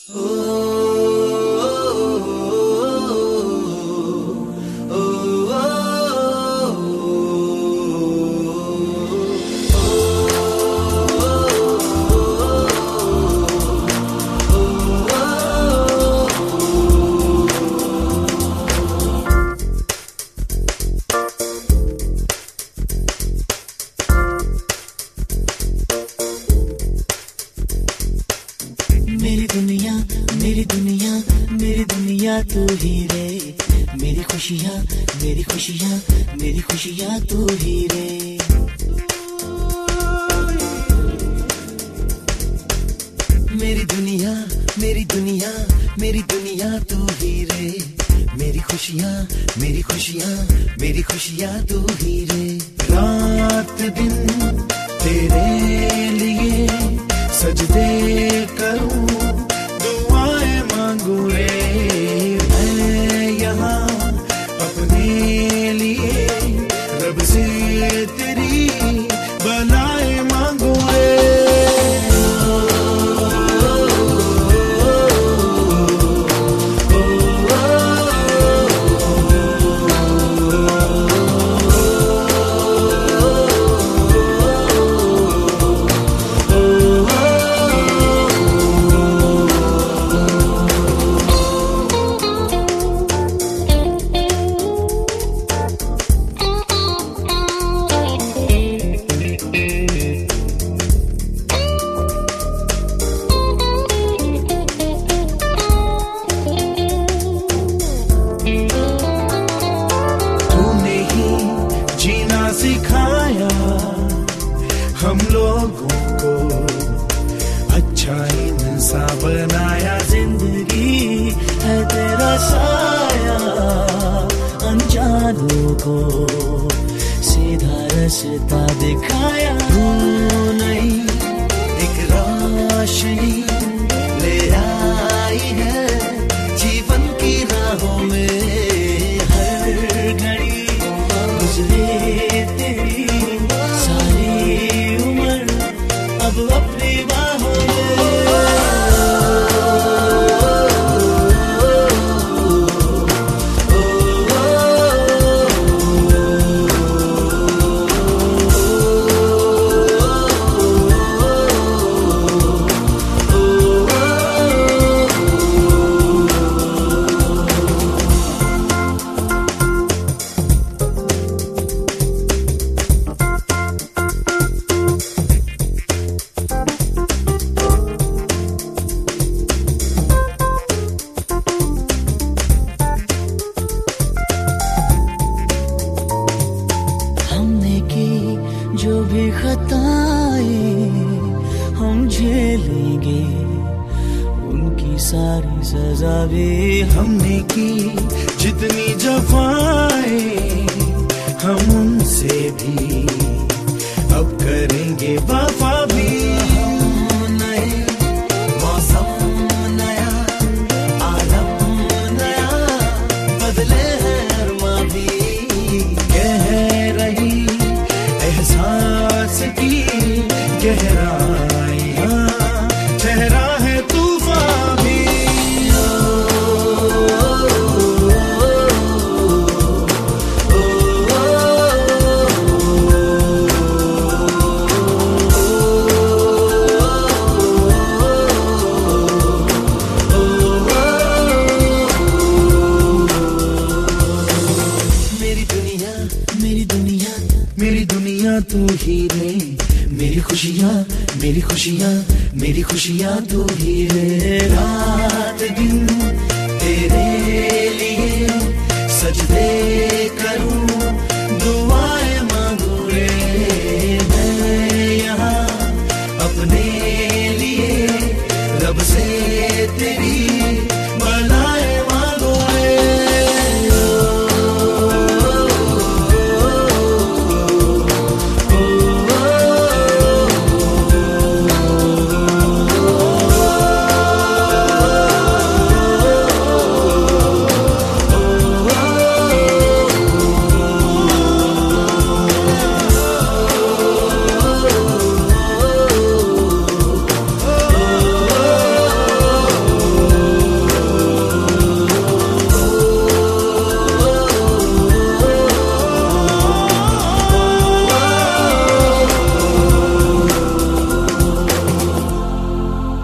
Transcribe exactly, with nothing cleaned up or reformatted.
मेरी दुनिया मेरी दुनिया मेरी दुनिया तू ही रे, मेरी खुशियाँ मेरी खुशियाँ मेरी खुशियाँ तू ही रे। मेरी दुनिया मेरी दुनिया मेरी दुनिया तू ही रे, मेरी खुशियाँ मेरी खुशियाँ मेरी खुशियाँ तू ही रे। रात दिन तेरे लिए सजदे करूं, दुआएं मांगू रे मैं यहाँ अपने लिए, रब से तेरी भलाएं मांगू रे। सिखाया हम लोगों को, अच्छा इंसान बनाया, जिंदगी है तेरा साया, अनजानों को सीधा रास्ता दिखाया। तू नहीं एक रोशनी ले आई है जीवन की राहों में, हर घड़ी गुजरे अपनी बाहों जो भी खताएं हम झेलेंगे, उनकी सारी सजा भी हमने की। जितनी जफाएं हम उनसे भी अब करेंगे वफा भी। नए मौसम नया, आलम नया, बदले हैं अरमा भी, कह रही एहसास की गहराइयां, ठहरा है तूफान भी। मेरी दुनिया मेरी दुनिया मेरी दुनिया तू ही रे, मेरी खुशियाँ मेरी खुशियाँ मेरी खुशियाँ तू ही रे। रात दिन तेरे लिए सजदे करूं, दुआएं मांगू रे मैं यहाँ अपने लिए, रब से तेरी